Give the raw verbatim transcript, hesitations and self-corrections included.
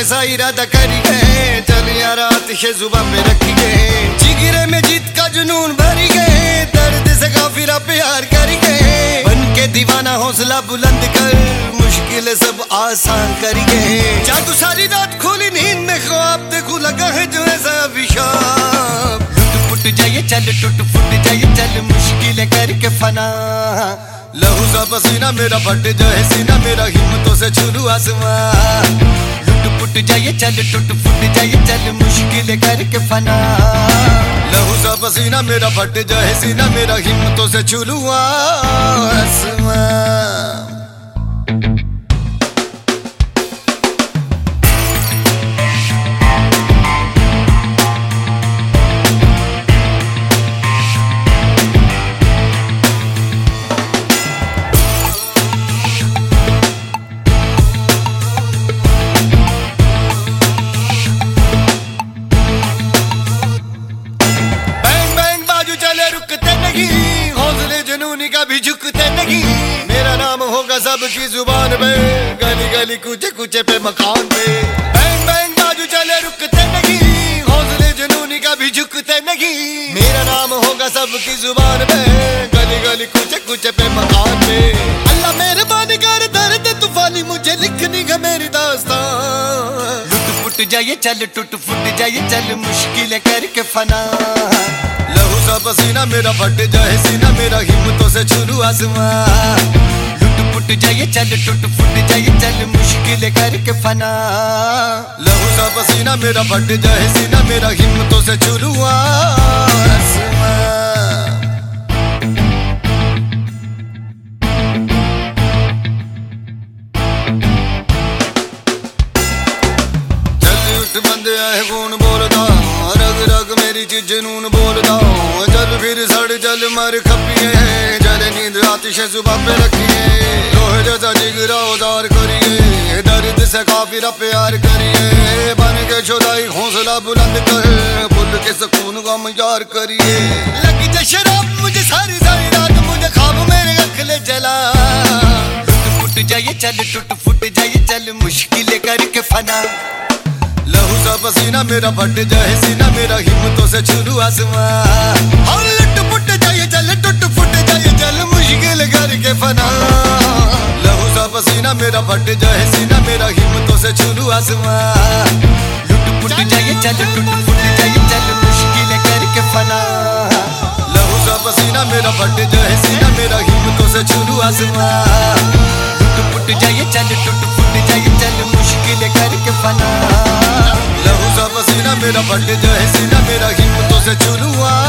ऐसा इरादा करिए, चल यार आतिशे जुबान पे रखिए, जिगरे में जीत का जुनून भरिए, दर्द से काफिरा प्यार करिए, बन के दीवाना हौसला बुलंद कर, मुश्किल सब आसान करिए। जादू सारी रात खोली नींद में ख्वाब देखूं लगा है जो ऐसा अभिशाप, लुट फुट जाइए चल टूट फुट जाइए चल मुश्किल करके फना, लहू सा पसीना मेरा फट जाए सीना मेरा हिम्मतों से छू आसमां, लुट फुट जाइए चल टूट फुट जाइए चल मुश्किल करके फना, लहू सा पसीना मेरा फट जाए सीना मेरा हिम्मतों से छू आसमां। हौसले जुनूनी का भी झुकते नहीं, मेरा नाम होगा सबकी जुबान पे, गली गली कूचे कूचे पे मकान पे, बैंग बैंग बाजू चले रुकते नहीं, हौसले जुनूनी का भी झुकते नहीं, मेरा नाम होगा सबकी जुबान पे, गली गली कूचे कूचे पे मकान पे। अल्लाह मेहरबानी कर दर्द तूफानी मुझे लिखनी है मेरी दास्तान, लुट फुट जाइए चल टूट फुट जाइए चल मुश्किल करके फना, लहू सा पसीना मेरा फट जाए सीना मेरा हिम्मतों से छू आसमां, लुट फुट जाइए चल टूट फुट जाइए चल मुश्किल करके फना, लहू सा पसीना मेरा फट जाए सीना मेरा हिम्मतों से छू आसमां। जल्दी उठ बंदे आए कौन बोलदा, रग रग मेरी चीज जनून बोलदा, चल फिर सड़ चल मर खपिए, जल नींद आतिशे जुबान पे रखिए, लोहे जैसा जिगरा उदार करिए, दर्द से काफिरा प्यार करिए, बन के खुदाई हौसला बुलंद कर, बुल के सुकून का मजार करिए। लगी जा शराब मुझे सारी सारी रात मुझे ख्वाब मेरे अखले जला, लुट फुट जाइए चल टूट फुट जाइए चल मुश्किल करके फना, लहू सा पसीना मेरा फट जाए सीना मेरा हिम्मतों से छू आसमां, और लुट फुट जाइए चल टूट फुट जाइए चल मुश्किल करके फना, लहू सा पसीना मेरा फट जाए सीना मेरा हिम्मतों से छू आसमां, लुट फुट जाइए चल टूट फुट जाइए चल मुश्किल करके फना, लहू सा पसीना मेरा फट जाए सीना मेरा हिम्मतों से छू आसमां, लुट फुट जाइए चल टूट फुट जाइए चल मुश्किल करके फना, लहू सा पसीना मेरा फट जाए सीना मेरा हिम्मतों से छू